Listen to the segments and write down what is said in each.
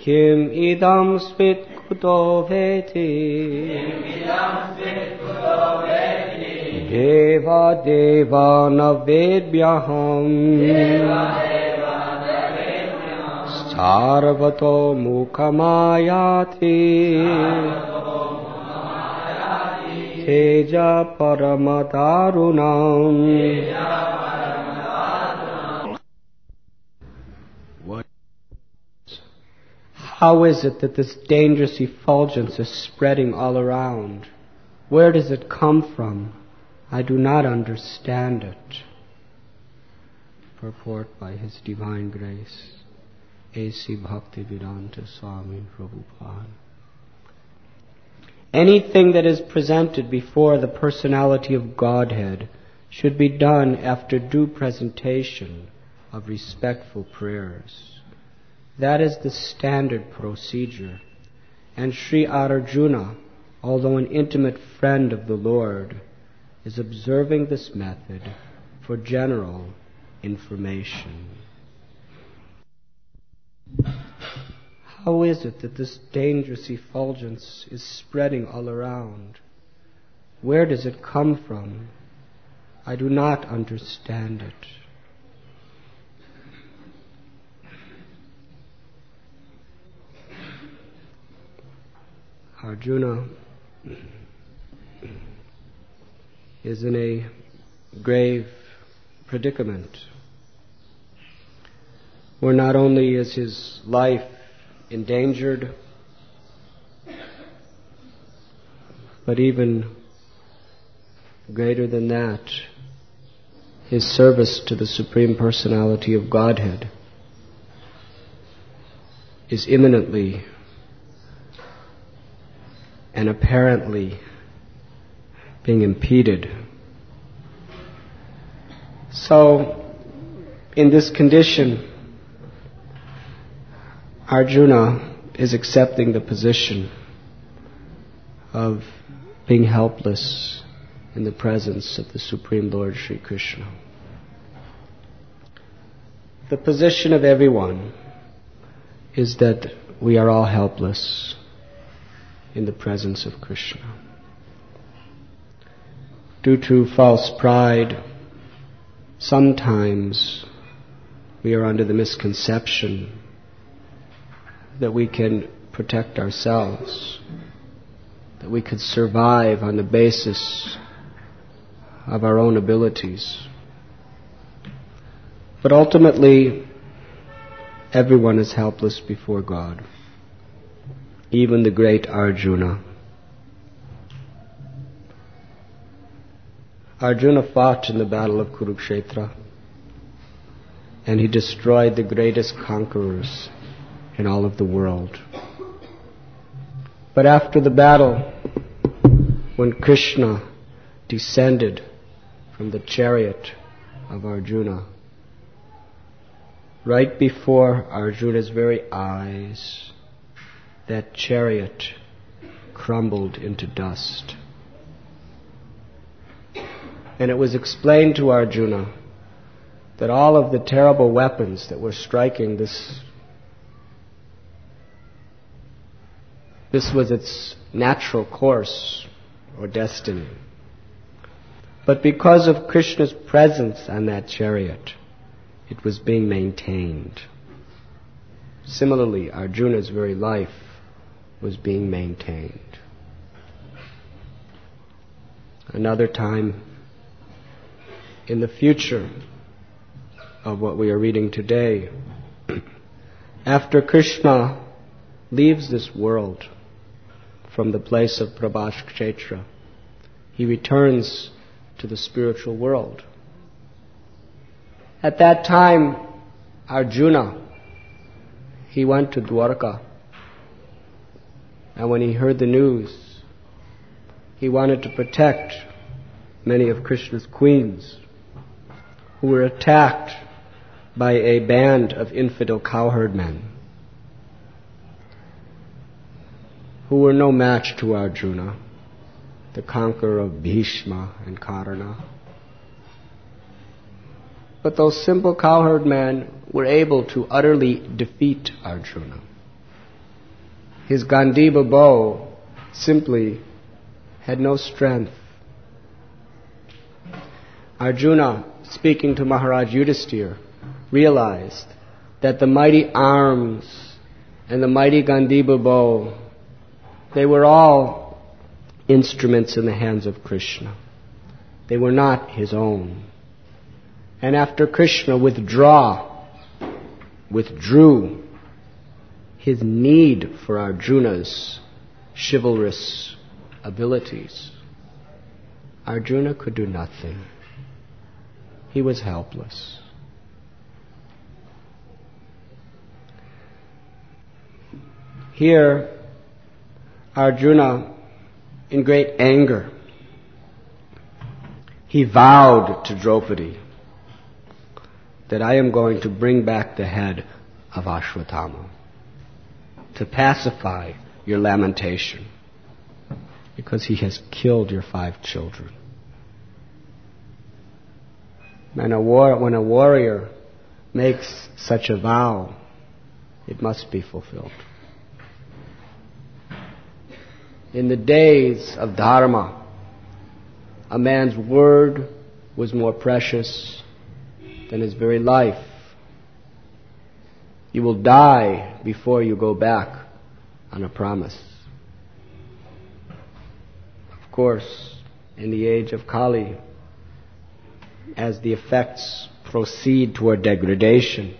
Kim idam spit kuto veti Deva deva navedbyaham Sarvato mukhamayati Teja paramadarunam. How is it that this dangerous effulgence is spreading all around? Where does it come from? I do not understand it. Purport by His Divine Grace, A.C. Bhaktivedanta Swami Prabhupada. Anything that is presented before the personality of Godhead should be done after due presentation of respectful prayers. That is the standard procedure. And Sri Arjuna, although an intimate friend of the Lord, is observing this method for general information. How is it that this dangerous effulgence is spreading all around? Where does it come from? I do not understand it. Arjuna is in a grave predicament, where not only is his life endangered, but even greater than that, his service to the Supreme Personality of Godhead is imminently and apparently being impeded. So, in this condition, Arjuna is accepting the position of being helpless in the presence of the Supreme Lord Sri Krishna. The position of everyone is that we are all helpless in the presence of Krishna. Due to false pride, sometimes we are under the misconception that we can protect ourselves, that we could survive on the basis of our own abilities. But ultimately, everyone is helpless before God, even the great Arjuna. Arjuna fought in the battle of Kurukshetra, and he destroyed the greatest conquerors in all of the world. But after the battle, when Krishna descended from the chariot of Arjuna, right before Arjuna's very eyes, that chariot crumbled into dust. And it was explained to Arjuna that all of the terrible weapons that were striking this was its natural course or destiny. But because of Krishna's presence on that chariot, it was being maintained. Similarly, Arjuna's very life was being maintained. Another time, in the future of what we are reading today, after Krishna leaves this world from the place of Prabhas Kshetra, he returns to the spiritual world. At that time, Arjuna, he went to Dwarka, and when he heard the news, he wanted to protect many of Krishna's queens who were attacked by a band of infidel cowherd men who were no match to Arjuna, the conqueror of Bhishma and Karna. But those simple cowherd men were able to utterly defeat Arjuna. His Gandiva bow simply had no strength. Arjuna, speaking to Maharaj Yudhisthira, realized that the mighty arms and the mighty Gandiva bow, they were all instruments in the hands of Krishna. They were not his own. And after Krishna withdrew his need for Arjuna's chivalrous abilities, Arjuna could do nothing. He was helpless. Here, Arjuna, in great anger, he vowed to Draupadi that I am going to bring back the head of Ashwatthama to pacify your lamentation, because he has killed your 5 children. And when a warrior makes such a vow, it must be fulfilled. In the days of Dharma, a man's word was more precious than his very life. You will die before you go back on a promise. Of course, in the age of Kali, as the effects proceed toward degradation,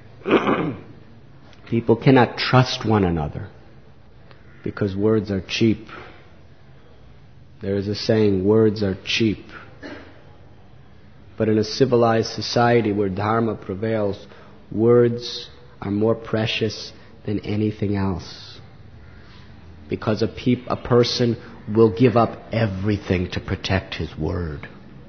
people cannot trust one another because words are cheap. There is a saying, words are cheap. But in a civilized society where Dharma prevails, words are more precious than anything else. Because a person will give up everything to protect his word.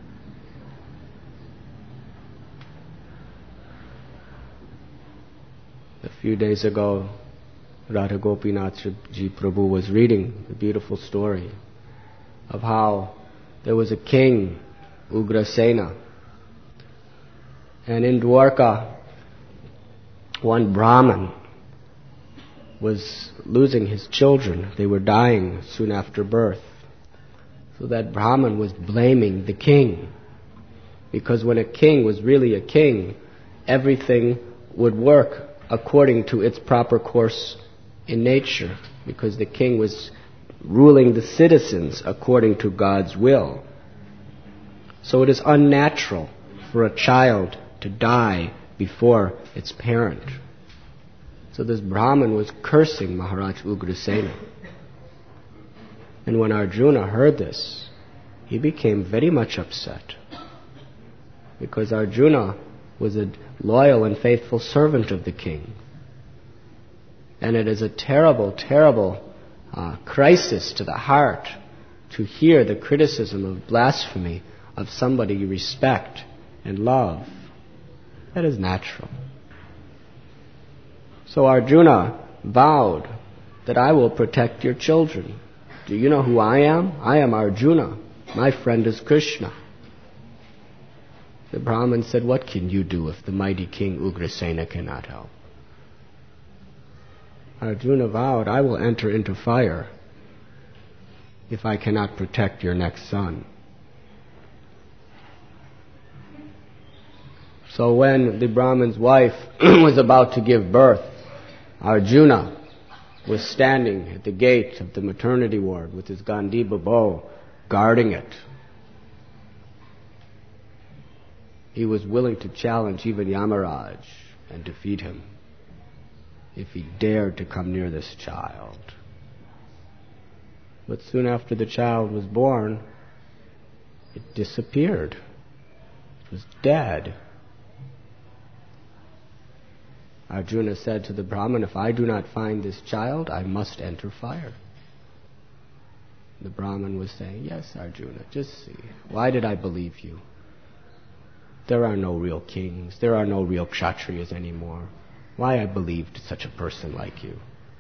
A few days ago, Radha Gopinath Ji Prabhu was reading the beautiful story of how there was a king, Ugrasena, and in Dwarka, one Brahmin was losing his children. They were dying soon after birth. So that Brahmin was blaming the king, because when a king was really a king, everything would work according to its proper course in nature, because the king was ruling the citizens according to God's will. So it is unnatural for a child to die before its parent. So this Brahmin was cursing Maharaj Ugrasena. And when Arjuna heard this, he became very much upset, because Arjuna was a loyal and faithful servant of the king. And it is a terrible, terrible crisis to the heart to hear the criticism of blasphemy of somebody you respect and love. That is natural. So Arjuna vowed that I will protect your children. Do you know who I am? I am Arjuna. My friend is Krishna. The Brahmin said, what can you do if the mighty king Ugrasena cannot help? Arjuna vowed, I will enter into fire if I cannot protect your next son. So when the Brahmin's wife was about to give birth, Arjuna was standing at the gate of the maternity ward with his Gandiva bow, guarding it. He was willing to challenge even Yamaraj and defeat him if he dared to come near this child. But soon after the child was born, it disappeared. It was dead. Arjuna said to the Brahmin, if I do not find this child, I must enter fire. The Brahmin was saying, yes, Arjuna, just see. Why did I believe you? There are no real kings. There are no real kshatriyas anymore. Why I believed such a person like you?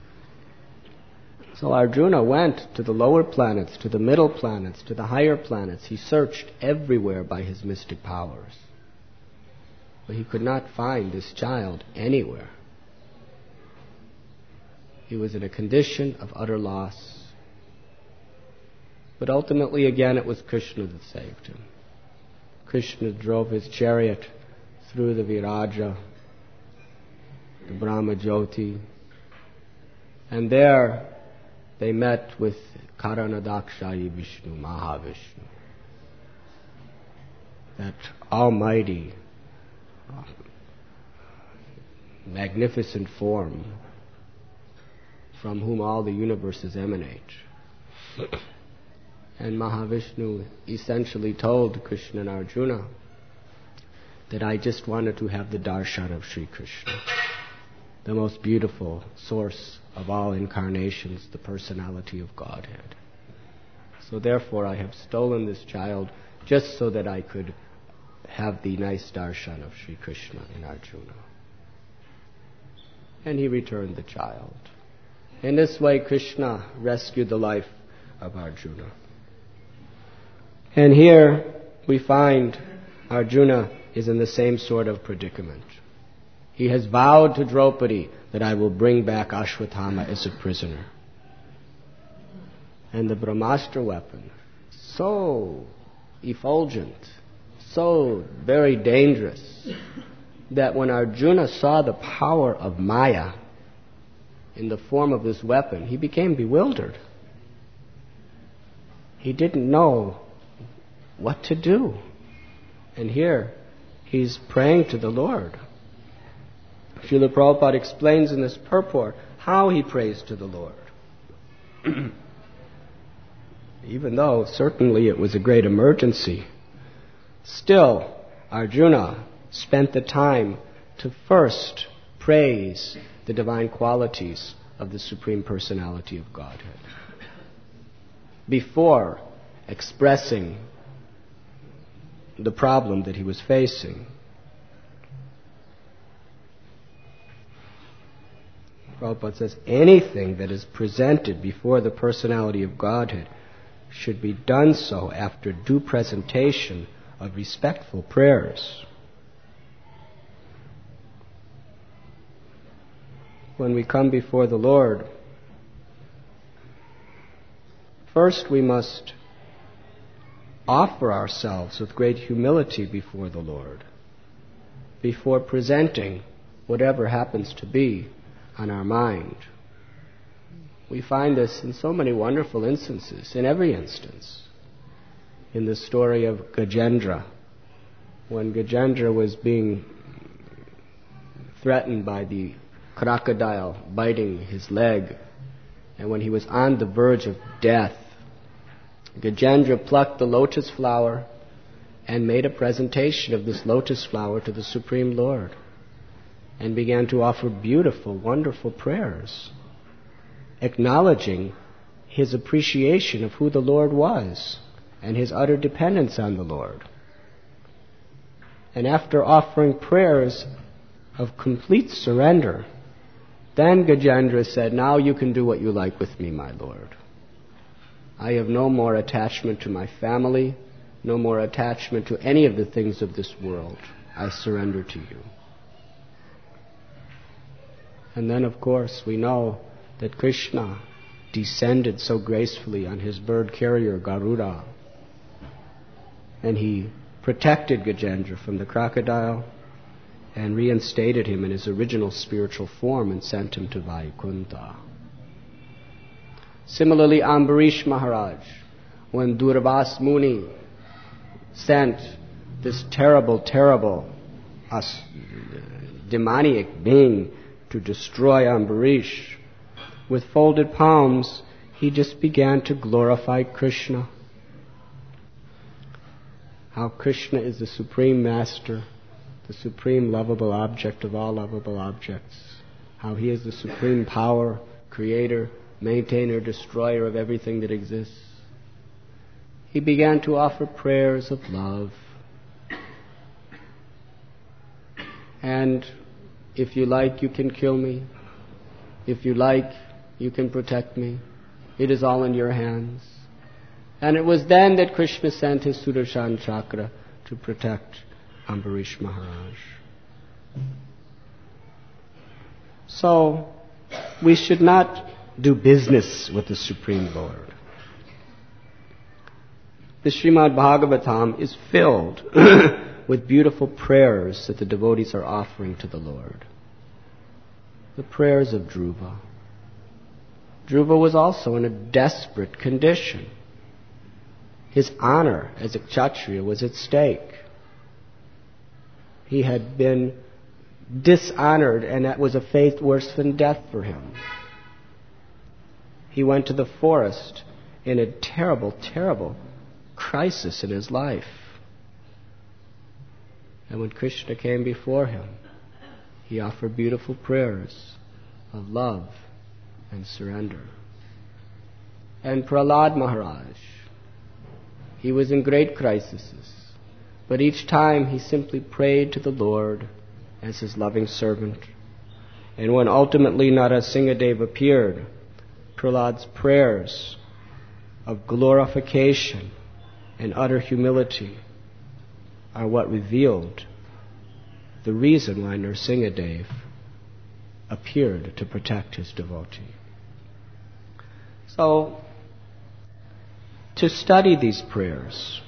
So Arjuna went to the lower planets, to the middle planets, to the higher planets. He searched everywhere by his mystic powers. But he could not find this child anywhere. He was in a condition of utter loss. But ultimately, again, it was Krishna that saved him. Krishna drove his chariot through the Viraja, the Brahma Jyoti, and there they met with Karanadakshayi Vishnu, Mahavishnu, that almighty, magnificent form from whom all the universes emanate. And Mahavishnu essentially told Krishna and Arjuna that I just wanted to have the darshan of Sri Krishna, the most beautiful source of all incarnations, the personality of Godhead. So therefore I have stolen this child just so that I could have the nice darshan of Sri Krishna and Arjuna. And he returned the child. In this way, Krishna rescued the life of Arjuna. And here we find Arjuna is in the same sort of predicament. He has vowed to Draupadi that I will bring back Ashwatthama as a prisoner. And the Brahmastra weapon, so effulgent, so very dangerous, that when Arjuna saw the power of Maya in the form of this weapon, he became bewildered. He didn't know what to do. And here, he's praying to the Lord. Srila Prabhupada explains in this purport how he prays to the Lord. Even though certainly it was a great emergency, still Arjuna spent the time to first praise the divine qualities of the Supreme Personality of Godhead before expressing the problem that he was facing. Prabhupada says anything that is presented before the personality of Godhead should be done so after due presentation of respectful prayers. When we come before the Lord, first we must offer ourselves with great humility before the Lord, before presenting whatever happens to be on our mind. We find this in so many wonderful instances, in every instance. In the story of Gajendra, when Gajendra was being threatened by the crocodile biting his leg, and when he was on the verge of death, Gajendra plucked the lotus flower and made a presentation of this lotus flower to the Supreme Lord and began to offer beautiful, wonderful prayers, acknowledging his appreciation of who the Lord was and his utter dependence on the Lord. And after offering prayers of complete surrender, then Gajendra said, now you can do what you like with me, my Lord. I have no more attachment to my family, no more attachment to any of the things of this world. I surrender to you. And then, of course, we know that Krishna descended so gracefully on his bird carrier, Garuda, and he protected Gajendra from the crocodile and reinstated him in his original spiritual form and sent him to Vaikuntha. Similarly, Ambarish Maharaj, when Durvas Muni sent this terrible, demoniac being to destroy Ambarish, with folded palms, he just began to glorify Krishna. How Krishna is the supreme master, the supreme lovable object of all lovable objects. How he is the supreme power, creator, maintainer, destroyer of everything that exists. He began to offer prayers of love. And if you like, you can kill me. If you like, you can protect me. It is all in your hands. And it was then that Krishna sent his Sudarshan Chakra to protect Ambarish Maharaj. So, we should not do business with the Supreme Lord. The Srimad Bhagavatam is filled with beautiful prayers that the devotees are offering to the Lord. The prayers of Dhruva. Dhruva was also in a desperate condition. His honor as a Kshatriya was at stake. He had been dishonored, and that was a fate worse than death for him. He went to the forest in a terrible, terrible crisis in his life. And when Krishna came before him, he offered beautiful prayers of love and surrender. And Prahlad Maharaj, he was in great crises, but each time he simply prayed to the Lord as his loving servant. And when ultimately Narasimhadev appeared, Prahlad's prayers of glorification and utter humility are what revealed the reason why Narasimhadev appeared to protect his devotee. So, to study these prayers,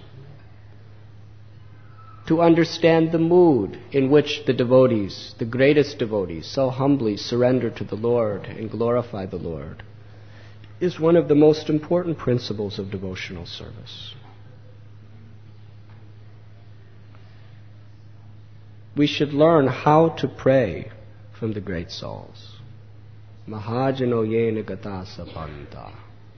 to understand the mood in which the devotees, the greatest devotees, so humbly surrender to the Lord and glorify the Lord, is one of the most important principles of devotional service. We should learn how to pray from the great souls. Mahajano yena gata sapanta.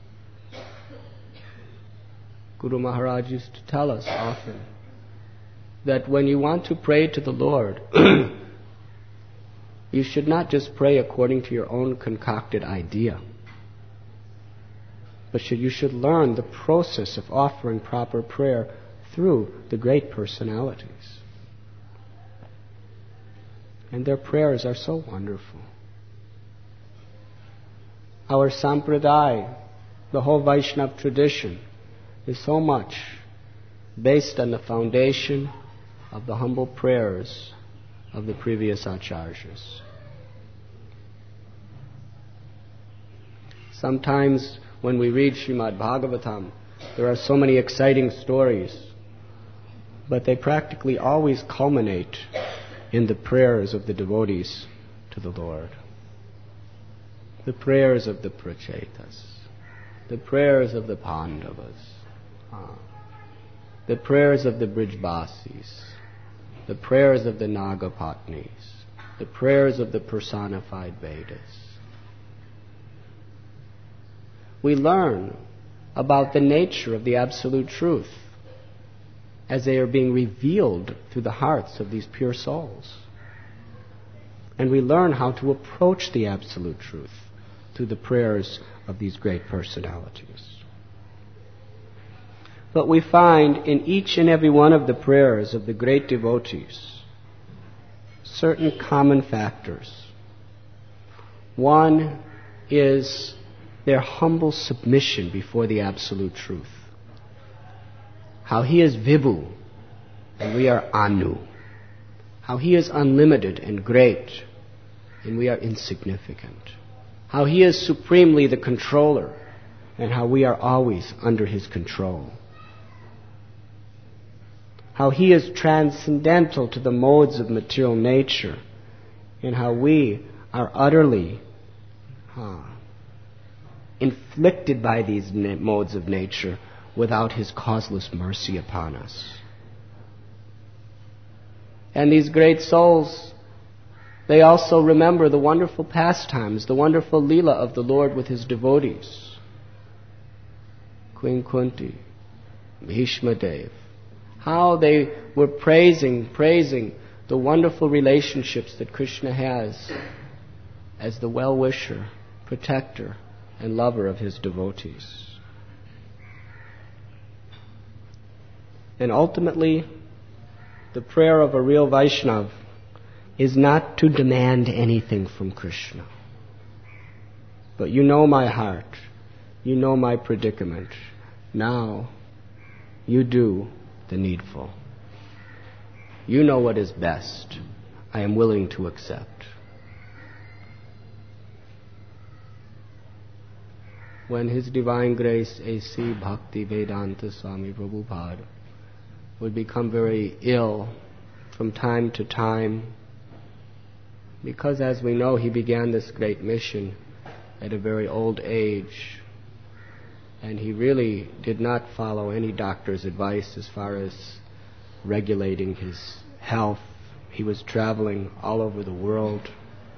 Guru Maharaj used to tell us often that when you want to pray to the Lord, you should not just pray according to your own concocted idea, but you should learn the process of offering proper prayer through the great personalities. And their prayers are so wonderful. Our sampradaya, the whole Vaishnava tradition, is so much based on the foundation of the humble prayers of the previous acharyas. Sometimes when we read Srimad Bhagavatam, there are so many exciting stories, but they practically always culminate in the prayers of the devotees to the Lord. The prayers of the Prachetas, the prayers of the Pandavas, the prayers of the Brijbasis, the prayers of the Nagapatnis, the prayers of the personified Vedas. We learn about the nature of the absolute truth as they are being revealed through the hearts of these pure souls. And we learn how to approach the absolute truth through the prayers of these great personalities. But we find in each and every one of the prayers of the great devotees certain common factors. One is their humble submission before the absolute truth. How he is Vibhu and we are Anu. How he is unlimited and great and we are insignificant. How he is supremely the controller and how we are always under his control. How he is transcendental to the modes of material nature and how we are utterly inflicted by these modes of nature without his causeless mercy upon us. And these great souls, they also remember the wonderful pastimes, the wonderful Leela of the Lord with his devotees. Queen Kunti, Bhishma Dev, how they were praising the wonderful relationships that Krishna has as the well-wisher, protector, and lover of his devotees. And ultimately, the prayer of a real Vaishnava is not to demand anything from Krishna. But you know my heart. You know my predicament. Now, you do the needful. You know what is best. I am willing to accept. when His Divine Grace A.C. Bhakti Vedanta Swami Prabhupada would become very ill from time to time, because as we know, he began this great mission at a very old age, and he really did not follow any doctor's advice as far as regulating his health. He was traveling all over the world.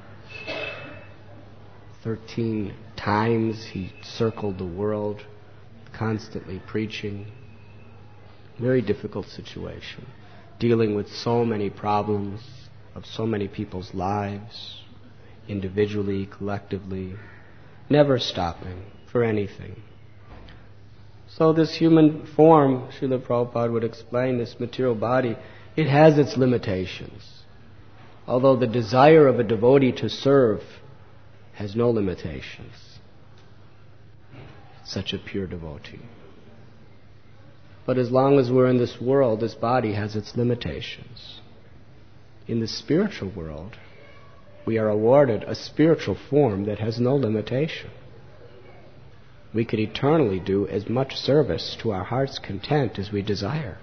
13 times he circled the world, constantly preaching. Very difficult situation, dealing with so many problems of so many people's lives, individually, collectively, never stopping for anything. So this human form, Srila Prabhupada would explain, this material body, it has its limitations. Although the desire of a devotee to serve has no limitations. Such a pure devotee. But as long as we're in this world, this body has its limitations. In the spiritual world, we are awarded a spiritual form that has no limitation. We could eternally do as much service to our heart's content as we desire.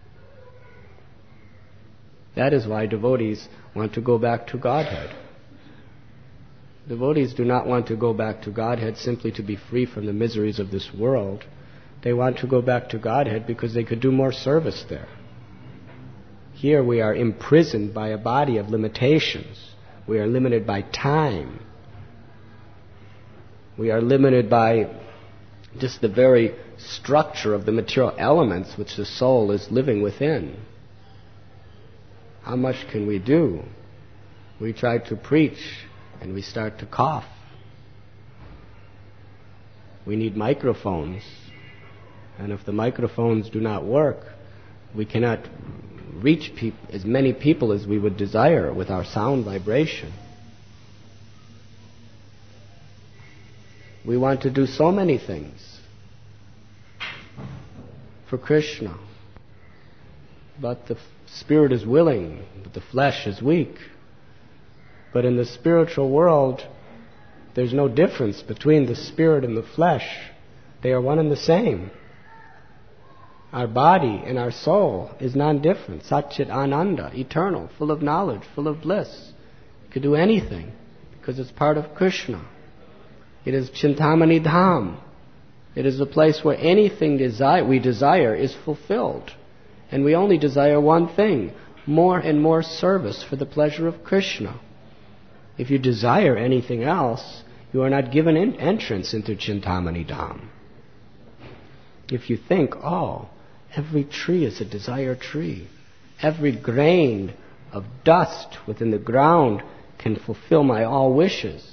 That is why devotees want to go back to Godhead. Devotees do not want to go back to Godhead simply to be free from the miseries of this world. They want to go back to Godhead because they could do more service there. Here we are imprisoned by a body of limitations. We are limited by time. We are limited by just the very structure of the material elements which the soul is living within. How much can we do? We try to preach and we start to cough. We need microphones. And if the microphones do not work, we cannot reach as many people as we would desire with our sound vibration. We want to do so many things for Krishna. But the spirit is willing, but the flesh is weak. But in the spiritual world, there's no difference between the spirit and the flesh. They are one and the same. Our body and our soul is non-different. Satchit Ananda, eternal, full of knowledge, full of bliss. It could do anything because it's part of Krishna. It is Chintamani Dham. It is a place where anything we desire is fulfilled. And we only desire one thing, more and more service for the pleasure of Krishna. If you desire anything else, you are not given entrance into Chintamani Dham. If you think, every tree is a desire tree, every grain of dust within the ground can fulfill my all wishes,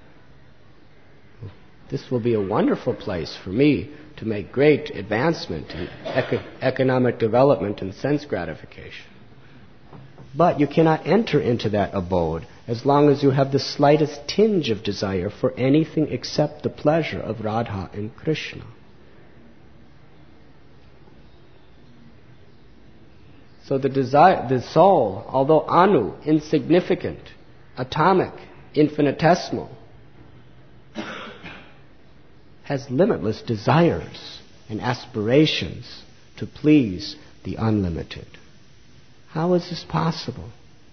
this will be a wonderful place for me to make great advancement in economic development and sense gratification. But you cannot enter into that abode as long as you have the slightest tinge of desire for anything except the pleasure of Radha and Krishna. So the soul, although anu, insignificant, atomic, infinitesimal, has limitless desires and aspirations to please the unlimited. How is this possible?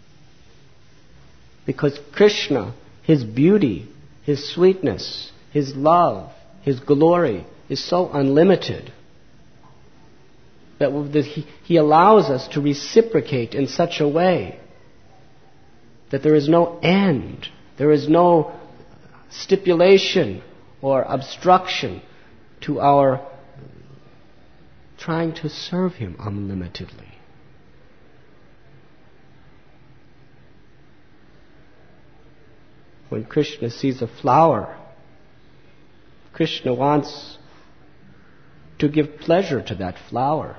Because Krishna, His beauty, His sweetness, His love, His glory is so unlimited that He allows us to reciprocate in such a way that there is no end, there is no stipulation or obstruction to our trying to serve Him unlimitedly. When Krishna sees a flower, Krishna wants to give pleasure to that flower.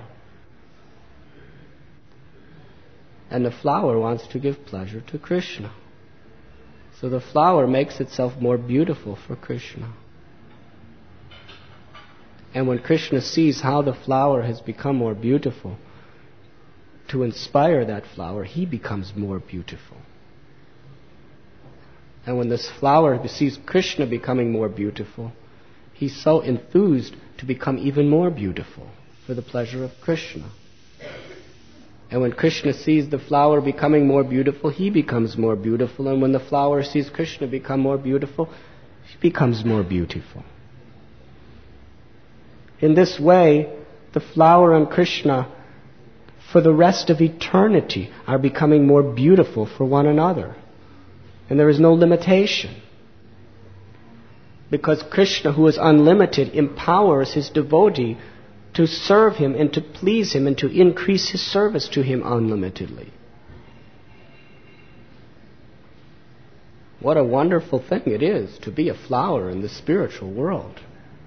And the flower wants to give pleasure to Krishna. So the flower makes itself more beautiful for Krishna. And when Krishna sees how the flower has become more beautiful, to inspire that flower, he becomes more beautiful. And when this flower sees Krishna becoming more beautiful, He's so enthused to become even more beautiful for the pleasure of Krishna. And when Krishna sees the flower becoming more beautiful, he becomes more beautiful. And when the flower sees Krishna become more beautiful, she becomes more beautiful. In this way, the flower and Krishna, for the rest of eternity, are becoming more beautiful for one another. And there is no limitation. Because Krishna, who is unlimited, empowers his devotee to serve him and to please him and to increase his service to him unlimitedly. What a wonderful thing it is to be a flower in the spiritual world.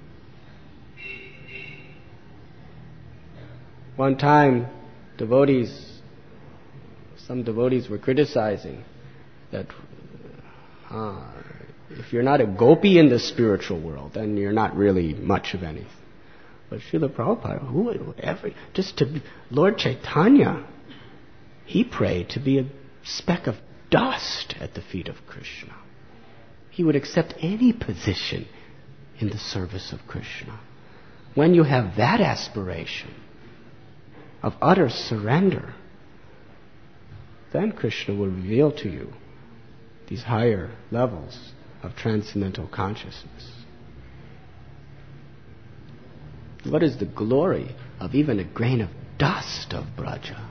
One time, some devotees were criticizing that if you're not a gopi in the spiritual world, then you're not really much of anything. But Srila Prabhupada, Lord Chaitanya, he prayed to be a speck of dust at the feet of Krishna. He would accept any position in the service of Krishna. When you have that aspiration of utter surrender, then Krishna will reveal to you these higher levels of transcendental consciousness. What is the glory of even a grain of dust of Braja?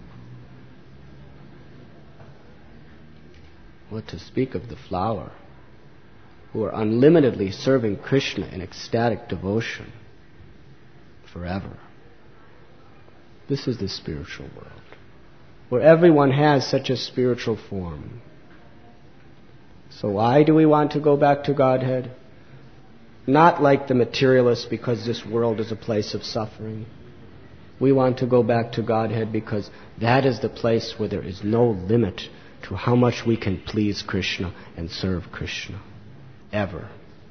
What to speak of the flower, who are unlimitedly serving Krishna in ecstatic devotion forever. This is the spiritual world, where everyone has such a spiritual form. So why do we want to go back to Godhead? Not like the materialists because this world is a place of suffering. We want to go back to Godhead because that is the place where there is no limit to how much we can please Krishna and serve Krishna. Ever.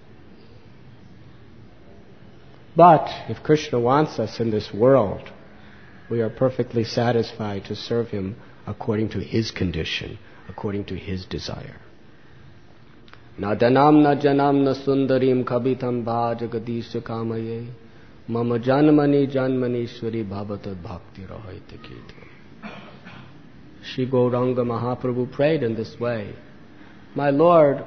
But if Krishna wants us in this world, we are perfectly satisfied to serve him according to his condition, according to his desire. Na danam na janam na sundarim kabitam bhajagadisha kamaye mama janmani janmanishwari bhavatad bhakti rahaita kito. Shri Gauranga Mahaprabhu prayed in this way. My Lord,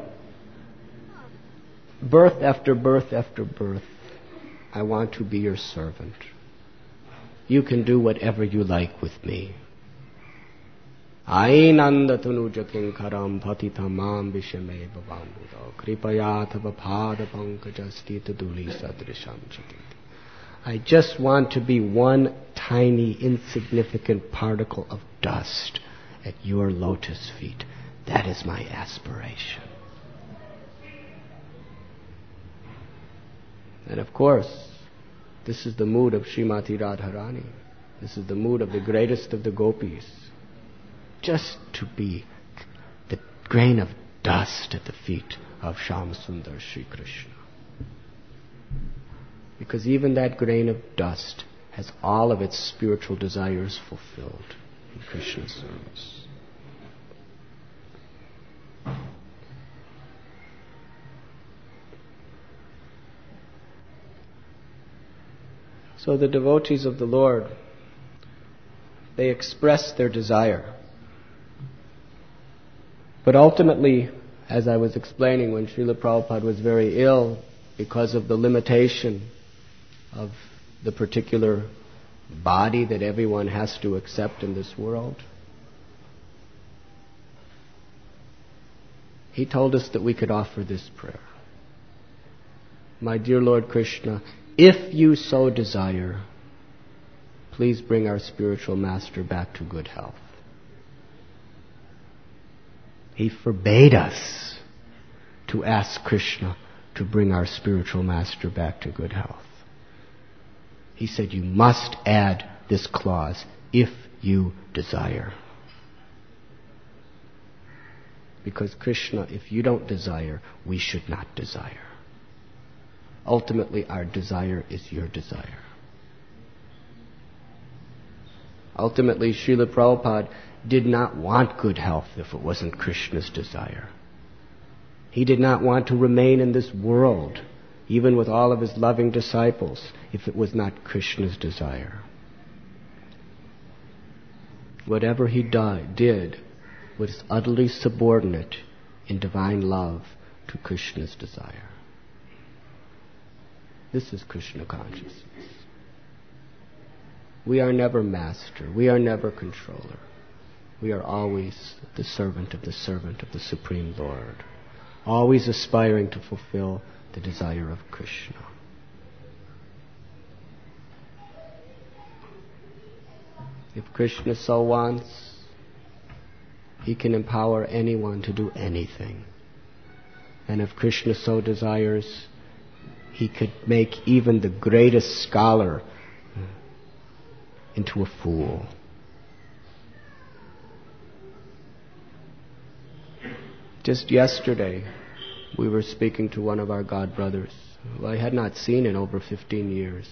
birth after birth after birth, I want to be your servant. You can do whatever you like with me. Ainanda tanuja kinkaram patitamam vishame bhavambudo kripayatava pada pankajastita duli sadrisham chititi. I just want to be one tiny, insignificant particle of dust at your lotus feet. That is my aspiration. And of course, this is the mood of Srimati Radharani. This is the mood of the greatest of the gopis. Just to be the grain of dust at the feet of Shyam Sundar Shri Krishna. Because even that grain of dust has all of its spiritual desires fulfilled in Krishna's service. So the devotees of the Lord, they express their desire. But ultimately, as I was explaining, when Srila Prabhupada was very ill because of the limitation of the particular body that everyone has to accept in this world, he told us that we could offer this prayer. My dear Lord Krishna, if you so desire, please bring our spiritual master back to good health. He forbade us to ask Krishna to bring our spiritual master back to good health. He said, you must add this clause, if you desire. Because Krishna, if you don't desire, we should not desire. Ultimately, our desire is your desire. Ultimately, Srila Prabhupada did not want good health if it wasn't Krishna's desire. He did not want to remain in this world even with all of his loving disciples, if it was not Krishna's desire. Whatever he did was utterly subordinate in divine love to Krishna's desire. This is Krishna consciousness. We are never master. We are never controller. We are always the servant of the Supreme Lord, always aspiring to fulfill the desire of Krishna. If Krishna so wants, he can empower anyone to do anything. And if Krishna so desires, he could make even the greatest scholar into a fool. Just yesterday, we were speaking to one of our God brothers, who I had not seen in over 15 years.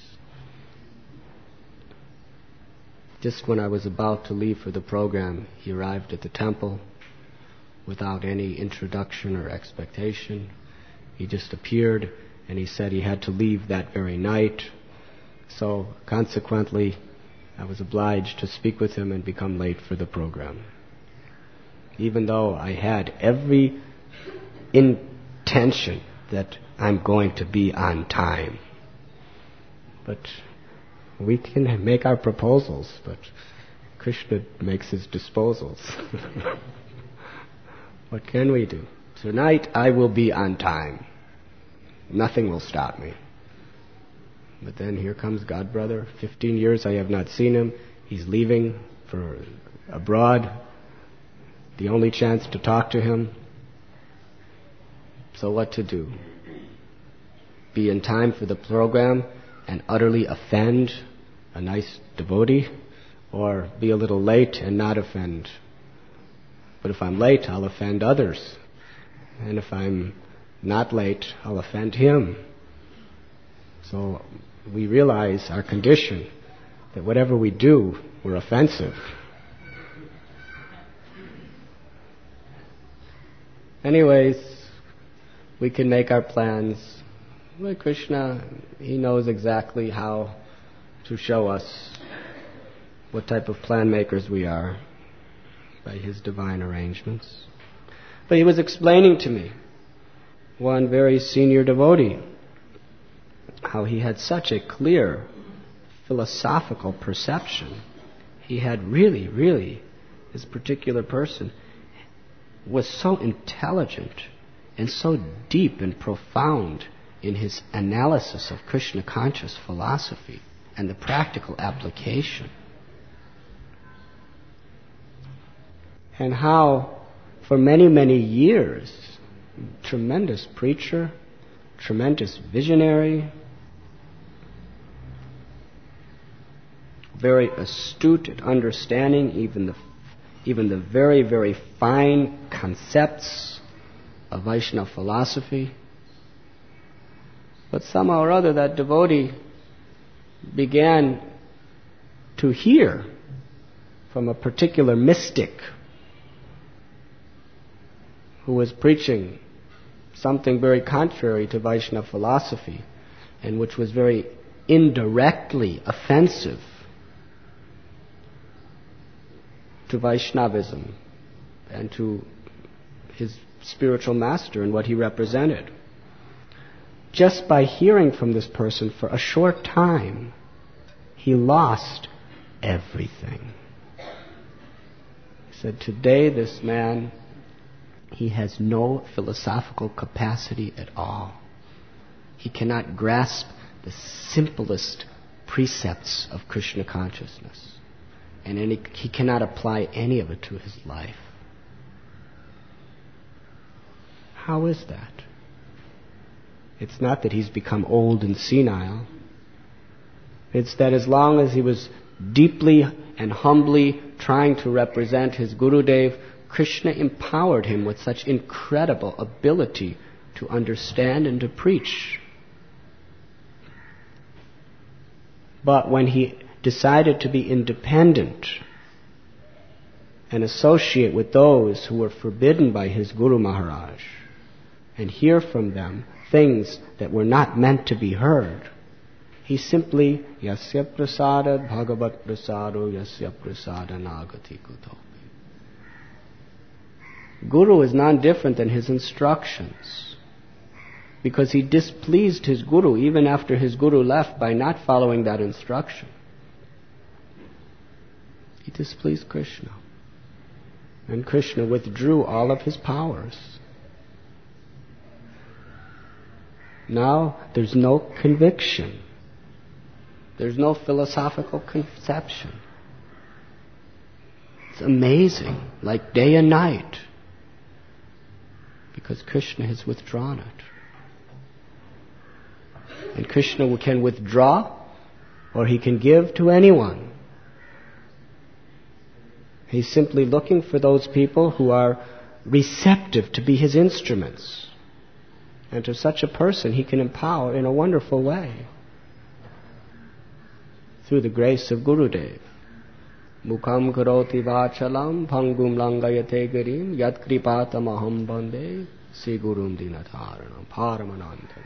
Just when I was about to leave for the program, he arrived at the temple without any introduction or expectation. He just appeared, and he said he had to leave that very night. So, consequently, I was obliged to speak with him and become late for the program, even though I had every intention that I'm going to be on time. But we can make our proposals, but Krishna makes his disposals. What can we do? Tonight I will be on time. Nothing will stop me. But then here comes God brother. 15 years I have not seen him. He's leaving for abroad. The only chance to talk to him. So what to do? Be in time for the program and utterly offend a nice devotee, or be a little late and not offend? But if I'm late, I'll offend others. And if I'm not late, I'll offend him. So we realize our condition, that whatever we do, we're offensive. Anyways, we can make our plans. Well, Krishna, he knows exactly how to show us what type of plan makers we are by his divine arrangements. But he was explaining to me, one very senior devotee, how he had such a clear philosophical perception. He had really, this particular person was so intelligent and so deep and profound in his analysis of Krishna conscious philosophy and the practical application. And how, for many years, tremendous preacher, tremendous visionary, very astute at understanding even the very fine concepts of Vaishnava philosophy. But somehow or other that devotee began to hear from a particular mystic who was preaching something very contrary to Vaishnava philosophy, and which was very indirectly offensive to Vaishnavism and to his spiritual master and what he represented. Just by hearing from this person for a short time, he lost everything. He said, today this man, he has no philosophical capacity at all. He cannot grasp the simplest precepts of Krishna consciousness. And he cannot apply any of it to his life. How is that? It's not that he's become old and senile. It's that as long as he was deeply and humbly trying to represent his Gurudev, Krishna empowered him with such incredible ability to understand and to preach. But when he decided to be independent and associate with those who were forbidden by his Guru Maharaj and hear from them things that were not meant to be heard. He simply, yasya prasadad bhagavat prasado yasya prasada nagati kutopi. Guru is non-different than his instructions, because he displeased his Guru even after his Guru left by not following that instruction. He displeased Krishna. And Krishna withdrew all of his powers. Now there's no conviction. There's no philosophical conception. It's amazing, like day and night, because Krishna has withdrawn it. And Krishna can withdraw, or he can give to anyone. He's simply looking for those people who are receptive to be his instruments. And to such a person he can empower in a wonderful way. Through the grace of Gurudev. Mukham karoti vachalam bhangum langayate garim yat kripatam aham bande se gurum dinatharanam paramanandam.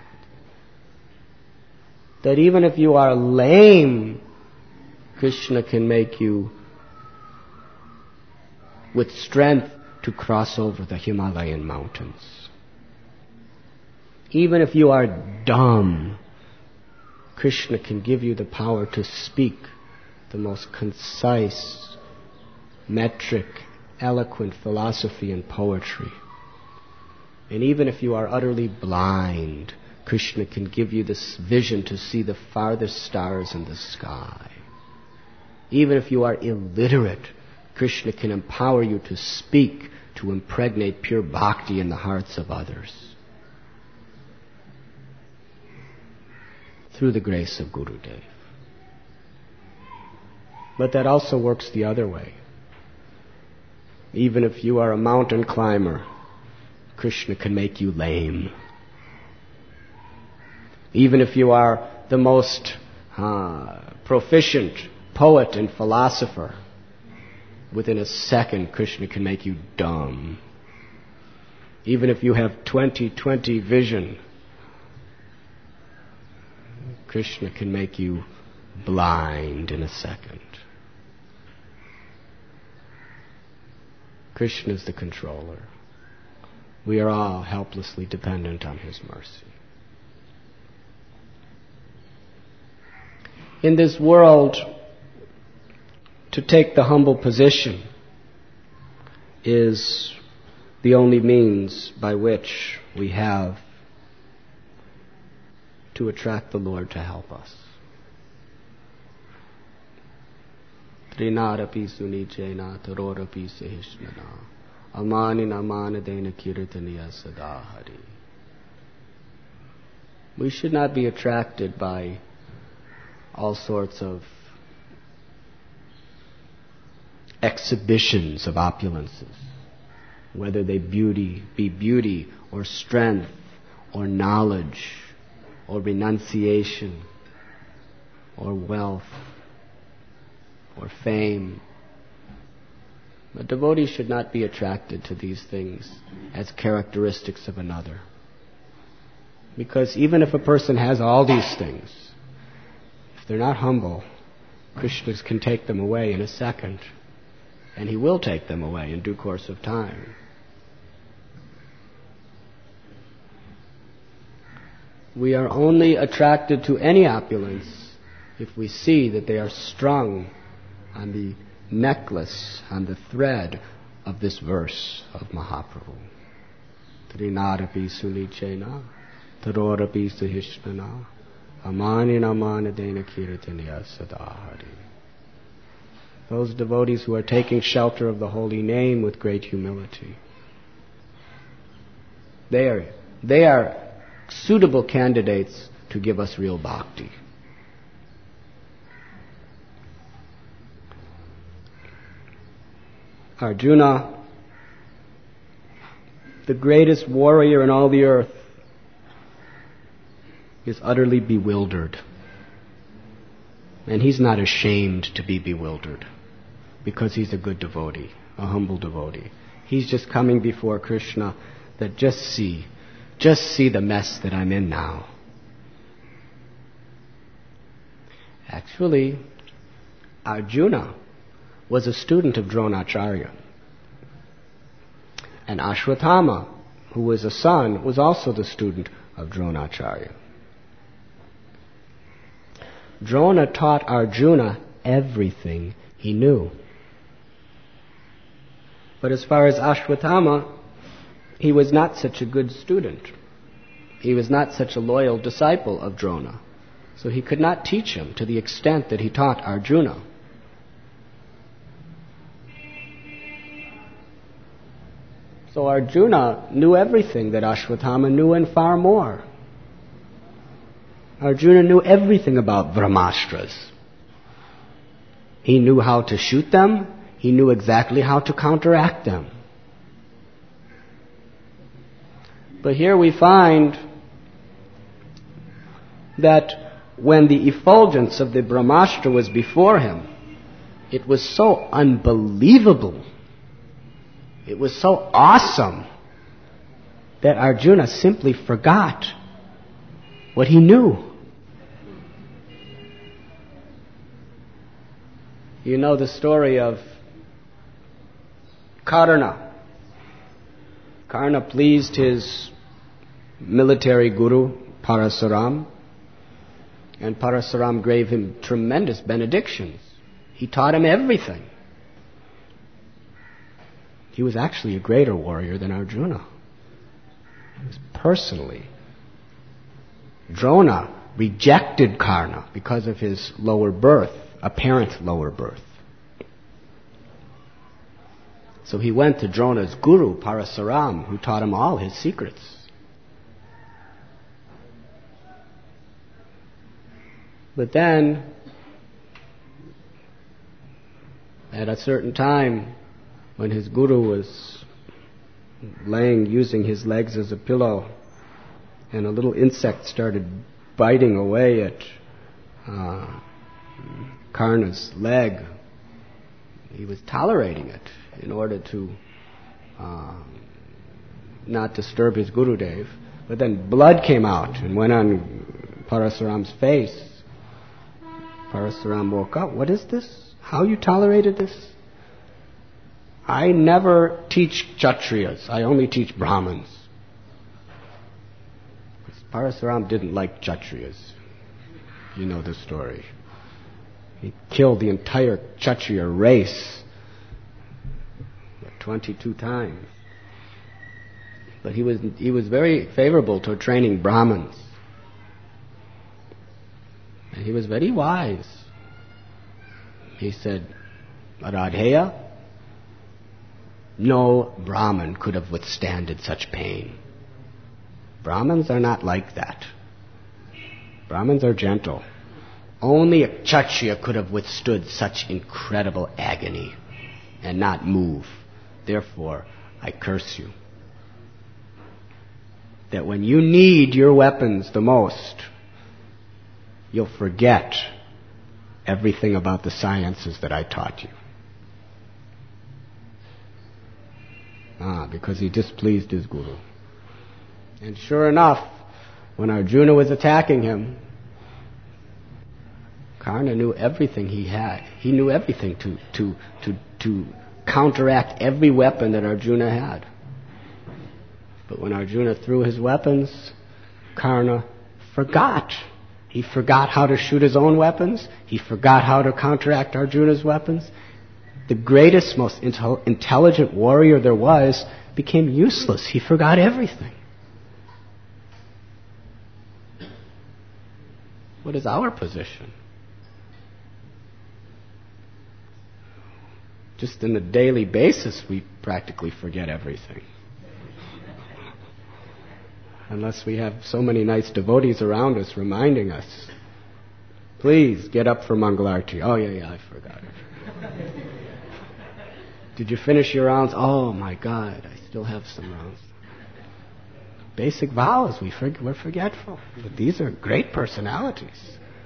That even if you are lame, Krishna can make you with strength to cross over the Himalayan mountains. Even if you are dumb, Krishna can give you the power to speak the most concise, metric, eloquent philosophy and poetry. And even if you are utterly blind, Krishna can give you this vision to see the farthest stars in the sky. Even if you are illiterate, Krishna can empower you to speak, to impregnate pure bhakti in the hearts of others. Through the grace of Gurudev. But that also works the other way. Even if you are a mountain climber, Krishna can make you lame. Even if you are the most proficient poet and philosopher, within a second Krishna can make you dumb. Even if you have 20/20 vision, Krishna can make you blind in a second. Krishna is the controller. We are all helplessly dependent on his mercy. In this world, to take the humble position is the only means by which we have to attract the Lord to help us. Trinarapi sunichena tarorapi sehishmana amanina manadena kirtaniya sadahari. We should not be attracted by all sorts of exhibitions of opulences, whether they be beauty or strength or knowledge or renunciation or wealth or fame. A devotee should not be attracted to these things as characteristics of another. Because even if a person has all these things, if they're not humble, Krishna can take them away in a second. And he will take them away in due course of time. We are only attracted to any opulence if we see that they are strung on the necklace, on the thread of this verse of Mahaprabhu. Trinarapi sulichena, tarorapi sahishnana, amanina manadena kirtaniya sadahari. Those devotees who are taking shelter of the holy name with great humility. They are suitable candidates to give us real bhakti. Arjuna, the greatest warrior in all the earth, is utterly bewildered. And he's not ashamed to be bewildered, because he's a good devotee, a humble devotee. He's just coming before Krishna that just see, Just see the mess that I'm in now. Actually, Arjuna was a student of Dronacharya. And Ashwatthama, who was a son, was also the student of Dronacharya. Drona taught Arjuna everything he knew. But as far as Ashwatthama, he was not such a good student. He was not such a loyal disciple of Drona. So he could not teach him to the extent that he taught Arjuna. So Arjuna knew everything that Ashwatthama knew and far more. Arjuna knew everything about Brahmastras. He knew how to shoot them. He knew exactly how to counteract them. But here we find that when the effulgence of the Brahmastra was before him, it was so unbelievable, it was so awesome, that Arjuna simply forgot what he knew. You know the story of Karna. Karna pleased his military guru, Parasuram, and Parasuram gave him tremendous benedictions. He taught him everything. He was actually a greater warrior than Arjuna. He was personally. Drona rejected Karna because of his lower birth, apparent lower birth. So he went to Drona's guru, Parasuram, who taught him all his secrets. But then, at a certain time, when his guru was using his legs as a pillow, and a little insect started biting away at Karna's leg, he was tolerating it in order to not disturb his Gurudev. But then blood came out and went on Parasuram's face. Parasuram woke up. What is this? How you tolerated this? I never teach Kshatriyas. I only teach Brahmins. Parasuram didn't like Kshatriyas. You know the story. He killed the entire Kshatriya race 22 times. But he was very favorable to training Brahmins. And he was very wise. He said, Radheya, no Brahmin could have withstanded such pain. Brahmins are not like that. Brahmins are gentle. Only a Kshatriya could have withstood such incredible agony and not move. Therefore, I curse you. That when you need your weapons the most, you'll forget everything about the sciences that I taught you. Because he displeased his guru. And sure enough, when Arjuna was attacking him, Karna knew everything he had. He knew everything to counteract every weapon that Arjuna had. But when Arjuna threw his weapons, Karna forgot. He forgot how to shoot his own weapons. He forgot how to counteract Arjuna's weapons. The greatest, most intelligent warrior there was became useless. He forgot everything. What is our position? Just on a daily basis, we practically forget everything. Unless we have so many nice devotees around us reminding us, please get up for Mangalarti. Oh, yeah, I forgot it. Did you finish your rounds? Oh, my God, I still have some rounds. Basic vows, we're forgetful. But these are great personalities.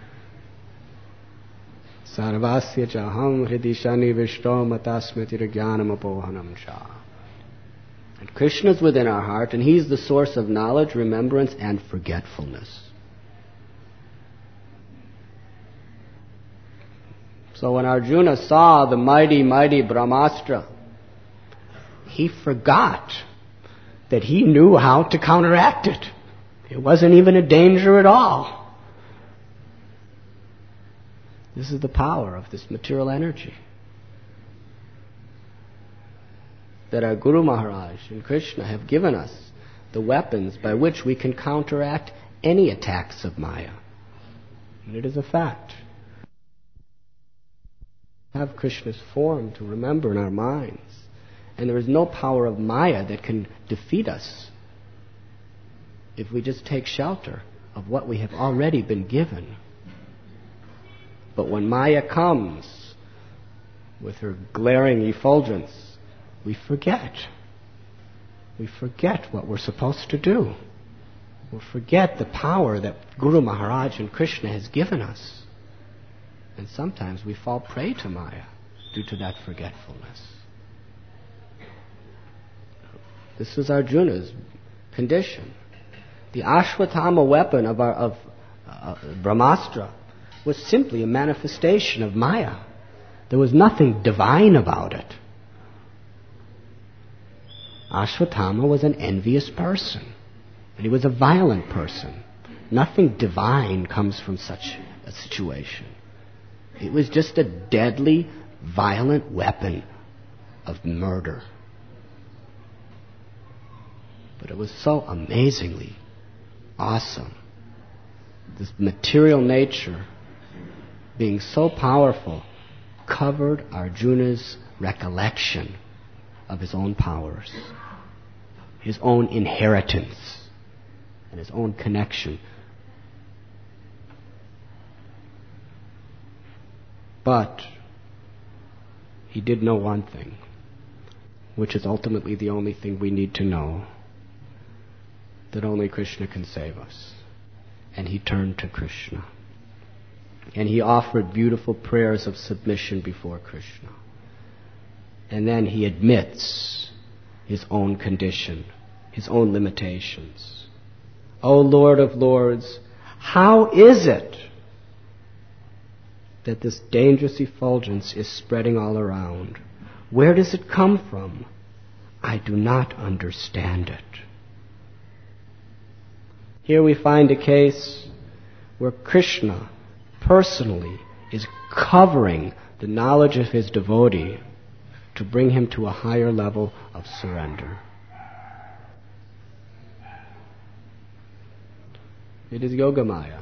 Sarvasya chaham hridishani vishto matasmiti jnanam apohanam cha. And Krishna is within our heart, and He's the source of knowledge, remembrance, and forgetfulness. So when Arjuna saw the mighty, mighty Brahmastra, he forgot that he knew how to counteract it. It wasn't even a danger at all. This is the power of this material energy. That our Guru Maharaj and Krishna have given us the weapons by which we can counteract any attacks of Maya. And it is a fact. We have Krishna's form to remember in our minds. And there is no power of Maya that can defeat us if we just take shelter of what we have already been given. But when Maya comes with her glaring effulgence, we forget. We forget what we're supposed to do. We forget the power that Guru Maharaj and Krishna has given us. And sometimes we fall prey to Maya due to that forgetfulness. This was Arjuna's condition. The Ashwatthama weapon of Brahmastra was simply a manifestation of Maya. There was nothing divine about it. Ashwatthama was an envious person, and he was a violent person. Nothing divine comes from such a situation. It was just a deadly, violent weapon of murder. But it was so amazingly awesome. This material nature, being so powerful, covered Arjuna's recollection of his own powers, his own inheritance, and his own connection. But he did know one thing, which is ultimately the only thing we need to know, that only Krishna can save us. And he turned to Krishna. And he offered beautiful prayers of submission before Krishna. And then he admits his own condition, his own limitations. O Lord of Lords, how is it that this dangerous effulgence is spreading all around? Where does it come from? I do not understand it. Here we find a case where Krishna personally is covering the knowledge of his devotee to bring him to a higher level of surrender. It is Yogamaya.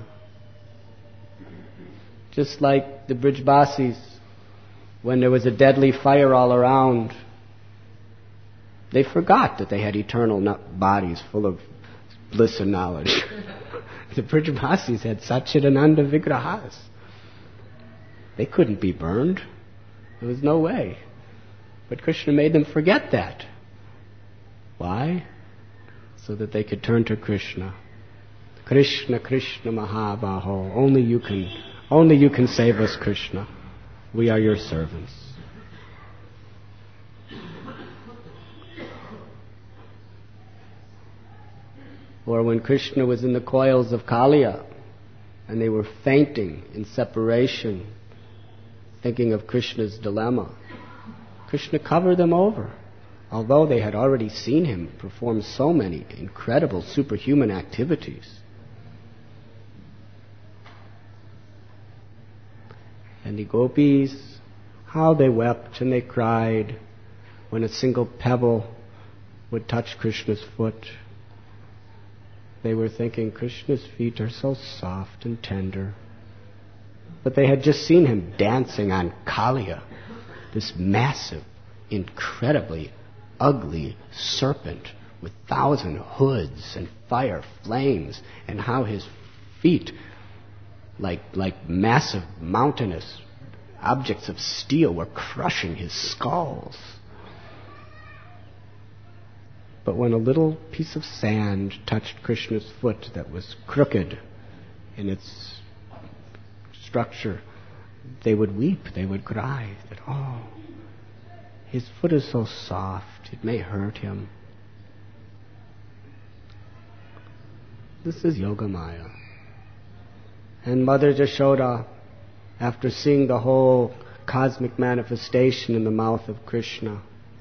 Just like the Brijbasis, when there was a deadly fire all around, they forgot that they had eternal bodies full of bliss and knowledge. The Brijbasis had Satchidananda Vigrahas. They couldn't be burned. There was no way. But Krishna made them forget that. Why? So that they could turn to Krishna. Krishna, Krishna Mahabaho. Only you can save us, Krishna. We are your servants. Or when Krishna was in the coils of Kaliya and they were fainting in separation, thinking of Krishna's dilemma, Krishna covered them over. Although they had already seen him perform so many incredible superhuman activities. And the gopis, how they wept and they cried when a single pebble would touch Krishna's foot. They were thinking, Krishna's feet are so soft and tender. But they had just seen him dancing on Kaliya, this massive, incredibly ugly serpent with 1,000 hoods and fire flames, and how his feet, like massive mountainous objects of steel, were crushing his skulls. But when a little piece of sand touched Krishna's foot that was crooked in its structure, they would weep, they would cry, that, oh, his foot is so soft, it may hurt him. This is Yogamaya. And Mother Jashoda, after seeing the whole cosmic manifestation in the mouth of Krishna,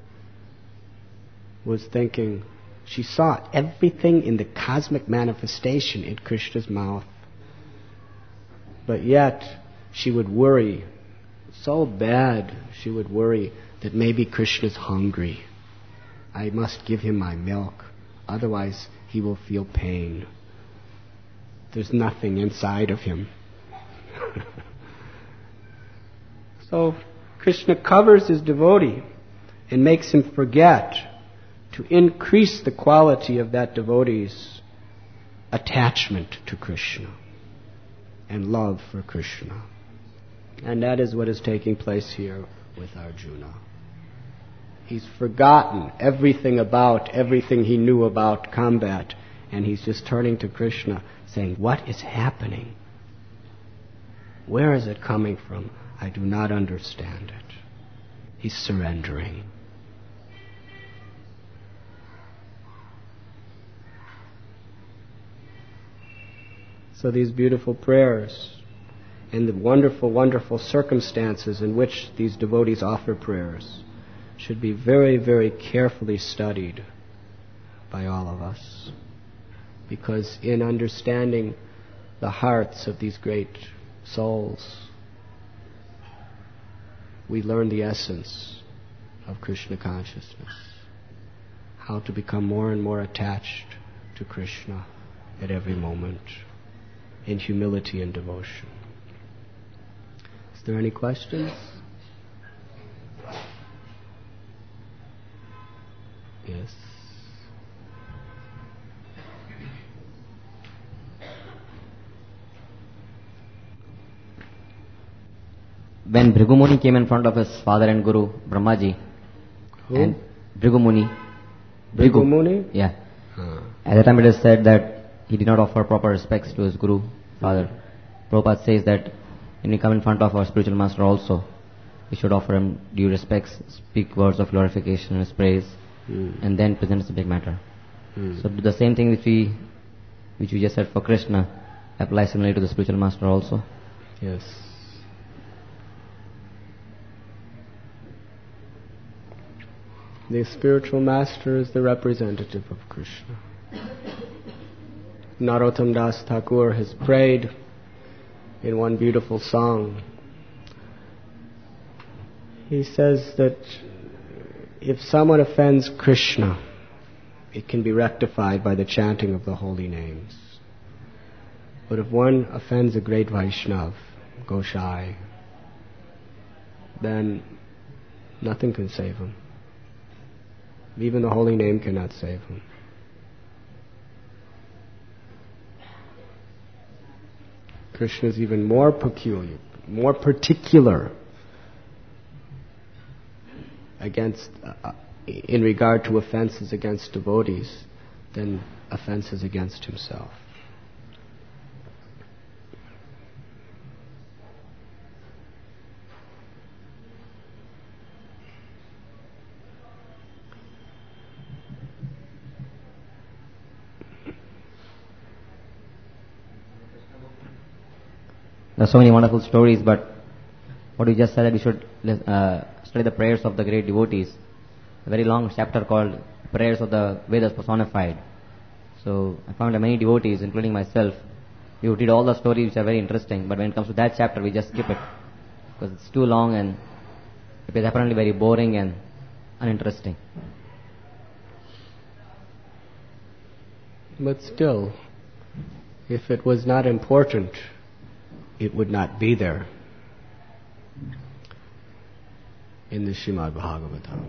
was thinking, she saw everything in the cosmic manifestation in Krishna's mouth. But yet, she would worry so bad, she would worry that maybe Krishna's hungry. I must give him my milk, otherwise he will feel pain. There's nothing inside of him. So Krishna covers his devotee and makes him forget to increase the quality of that devotee's attachment to Krishna and love for Krishna. And that is what is taking place here with Arjuna. He's forgotten everything he knew about combat, and he's just turning to Krishna saying, what is happening? Where is it coming from? I do not understand it. He's surrendering. So these beautiful prayers and the wonderful, wonderful circumstances in which these devotees offer prayers should be very, very carefully studied by all of us. Because in understanding the hearts of these great souls, we learn the essence of Krishna consciousness, how to become more and more attached to Krishna at every moment, in humility and devotion. Is there any questions? Yes. When Bhrigu Muni came in front of his father and guru, Brahmaji, Who? and Bhrigu Muni. Bhrigu Muni? Yeah. At that time it is said that he did not offer proper respects to his guru, father. Prabhupada says that when we come in front of our spiritual master also, we should offer him due respects, speak words of glorification and his praise, and then present the subject matter. So do the same thing which we just said for Krishna, apply similarly to the spiritual master also. Yes. The spiritual master is the representative of Krishna. Narottam Das Thakur has prayed in one beautiful song. He says that if someone offends Krishna, it can be rectified by the chanting of the holy names. But if one offends a great Vaishnav, Goshai, then nothing can save him. Even the holy name cannot save him. Krishna is even more peculiar, more particular against, in regard to offenses against devotees than offenses against himself. There are so many wonderful stories, but what you just said, that we should study the prayers of the great devotees. A very long chapter called Prayers of the Vedas Personified. So I found that many devotees, including myself, we would read all the stories which are very interesting, but when it comes to that chapter, we just skip it because it's too long and it is apparently very boring and uninteresting. But still, if it was not important, it would not be there in the Srimad Bhagavatam.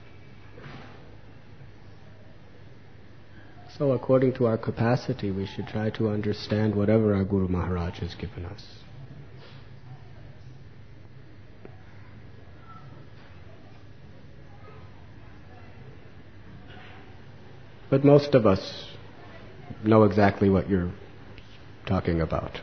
So according to our capacity, we should try to understand whatever our Guru Maharaj has given us. But most of us know exactly what you're talking about.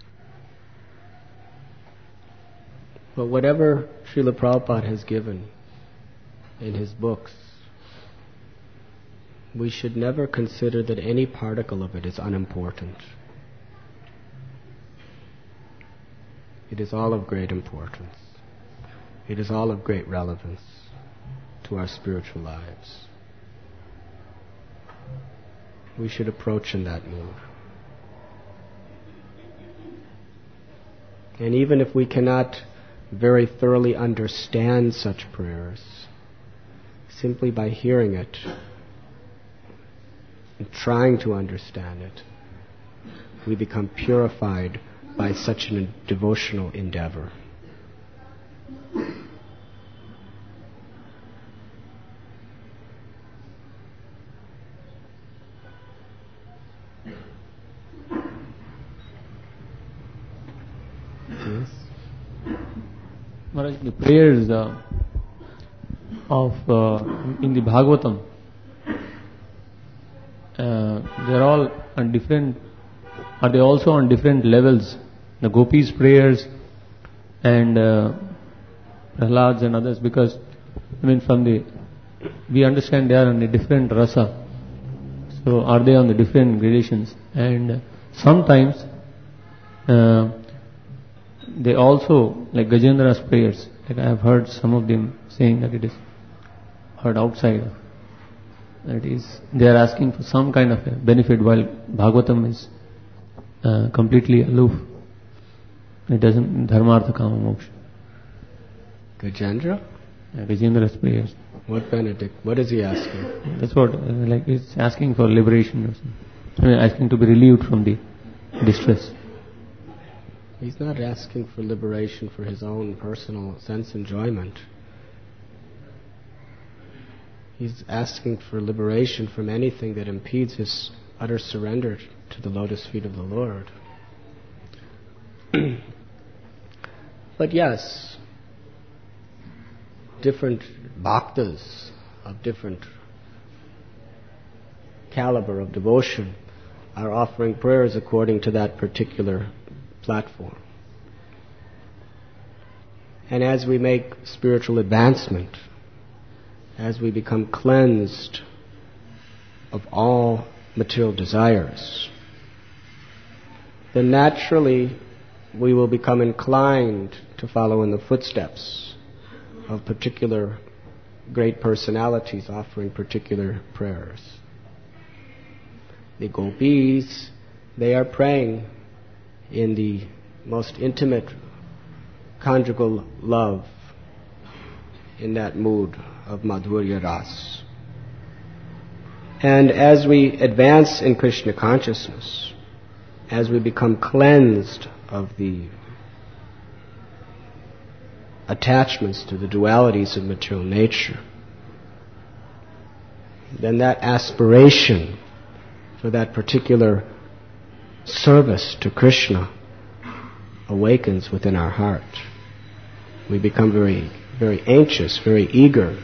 But whatever Srila Prabhupada has given in his books, we should never consider that any particle of it is unimportant. It is all of great importance. It is all of great relevance to our spiritual lives. We should approach in that mood. And even if we cannot very thoroughly understand such prayers, simply by hearing it and trying to understand it, we become purified by such a devotional endeavor. Yes? Maharaj, the prayers in the Bhagavatam, they're all on different. Are they also on different levels? The gopis' prayers and Prahlad's and others, because we understand they are on a different rasa. So are they on the different gradations? And sometimes they also, like Gajendra's prayers, like I have heard some of them saying that it is heard outside. That is, they are asking for some kind of a benefit, while Bhagavatam is completely aloof. It doesn't dharmartha kama moksha. Gajendra? Yeah, Gajendra's prayers. What benedict? What is he asking? That's what, like it's asking for liberation or something. Asking to be relieved from the distress. He's not asking for liberation for his own personal sense enjoyment. He's asking for liberation from anything that impedes his utter surrender to the lotus feet of the Lord. But yes, different bhaktas of different caliber of devotion are offering prayers according to that particular platform. And as we make spiritual advancement, as we become cleansed of all material desires, then naturally we will become inclined to follow in the footsteps of particular great personalities offering particular prayers. The gopis, they are praying in the most intimate conjugal love, in that mood of Madhurya Ras. And as we advance in Krishna consciousness, as we become cleansed of the attachments to the dualities of material nature, then that aspiration for that particular service to Krishna awakens within our heart. We become very, very anxious, very eager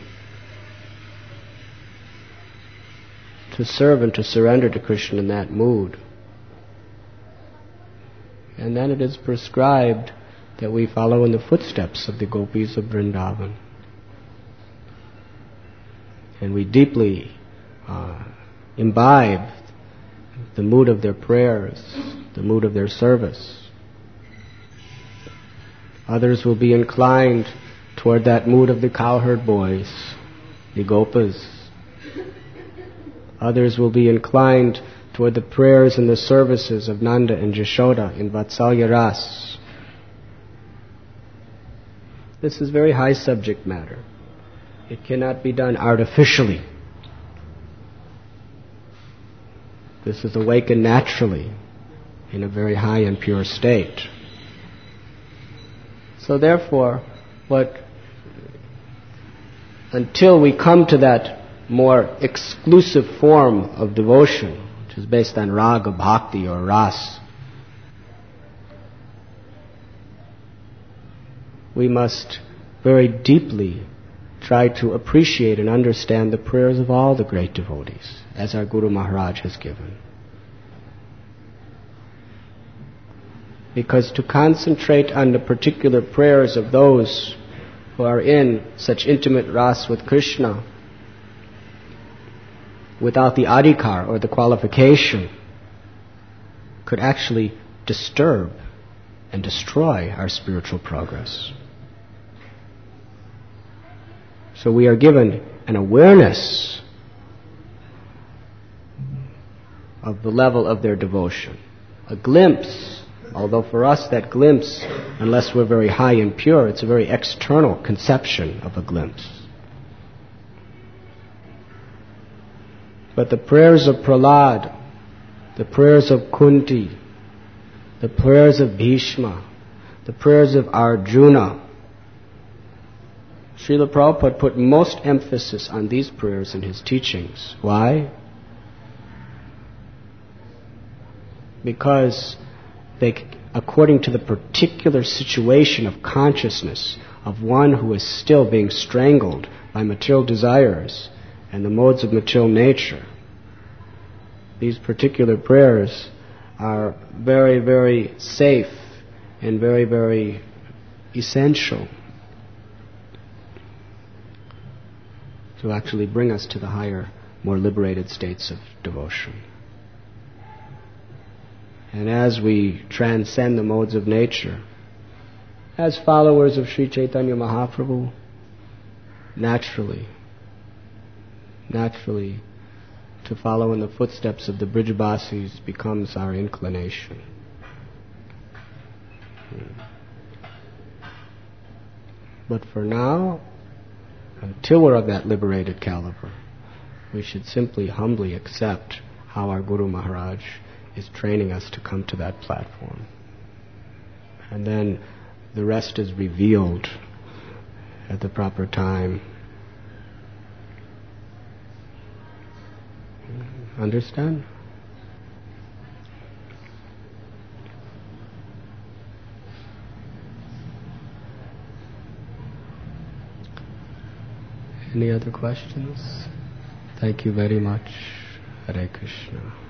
to serve and to surrender to Krishna in that mood. And then it is prescribed that we follow in the footsteps of the gopis of Vrindavan. And we deeply imbibe the mood of their prayers, the mood of their service. Others will be inclined toward that mood of the cowherd boys, the gopas. Others will be inclined toward the prayers and the services of Nanda and Jashoda in Vatsalya Ras. This is very high subject matter. It cannot be done artificially. This is awakened naturally in a very high and pure state. So therefore, until we come to that more exclusive form of devotion, which is based on raga, bhakti, or ras, we must very deeply try to appreciate and understand the prayers of all the great devotees, as our Guru Maharaj has given. Because to concentrate on the particular prayers of those who are in such intimate ras with Krishna without the adhikar or the qualification could actually disturb and destroy our spiritual progress. So we are given an awareness of the level of their devotion. A glimpse, although for us that glimpse, unless we're very high and pure, it's a very external conception of a glimpse. But the prayers of Prahlad, the prayers of Kunti, the prayers of Bhishma, the prayers of Arjuna, Srila Prabhupada put most emphasis on these prayers in his teachings. Why? Because they, according to the particular situation of consciousness of one who is still being strangled by material desires and the modes of material nature, these particular prayers are very, very safe and very, very essential to actually bring us to the higher, more liberated states of devotion. And as we transcend the modes of nature, as followers of Sri Chaitanya Mahaprabhu, naturally, to follow in the footsteps of the Brijabasis becomes our inclination. But for now, until we're of that liberated caliber, we should simply humbly accept how our Guru Maharaj is training us to come to that platform. And then the rest is revealed at the proper time. Understand? Any other questions? Thank you very much. Hare Krishna.